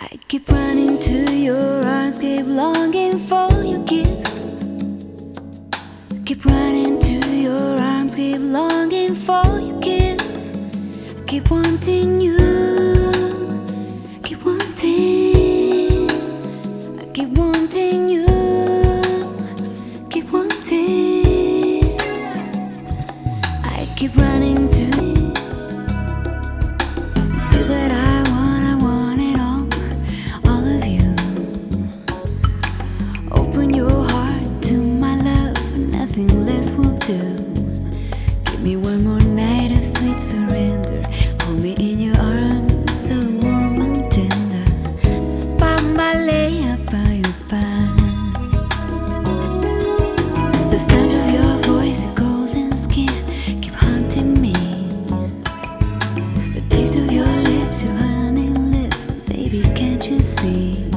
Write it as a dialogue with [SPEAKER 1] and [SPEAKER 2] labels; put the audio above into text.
[SPEAKER 1] I keep running to your arms, keep longing for your kiss. Keep running to your arms, keep longing for your kiss. I keep wanting you, keep wanting. I keep wanting you, keep wanting. I keep running to say that I want it all of you. Open your heart to my love, nothing less will do. Give me one more night of sweet surrender. Hold me in your arms, so warm and tender. Bambalea pa. The sound of your voice, your golden skin, keep haunting me. The taste of your lips, your honey lips, baby, can't you see?